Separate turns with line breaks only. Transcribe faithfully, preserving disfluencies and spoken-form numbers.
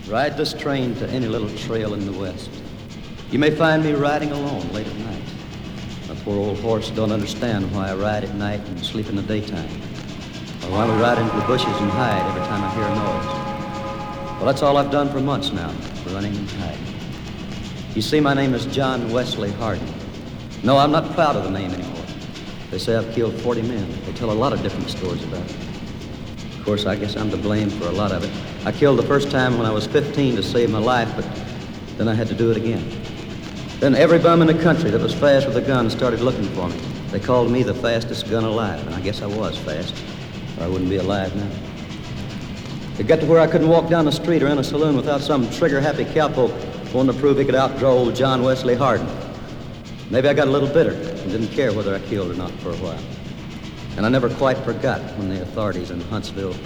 Ride this train to any little trail in the west. You may find me riding alone late at night. My poor old horse don't understand why I ride at night and sleep in the daytime, or why we ride into the bushes and hide every time I hear a noise. Well, that's all I've done for months now, running and hiding. You see, my name is John Wesley Hardin. No, I'm not proud of the name anymore. They say I've killed forty men. They tell a lot of different stories about it. Of course, I guess I'm to blame for a lot of it. I killed the first time when I was fifteen to save my life, but then I had to do it again. Then every bum in the country that was fast with a gun started looking for me. They called me the fastest gun alive, and I guess I was fast, or I wouldn't be alive now. It got to where I couldn't walk down the street or in a saloon without some trigger-happy cowpoke wanting to prove he could outdraw old John Wesley Hardin. Maybe I got a little bitter and didn't care whether I killed or not for a while. And I never quite forgot when the authorities in Huntsville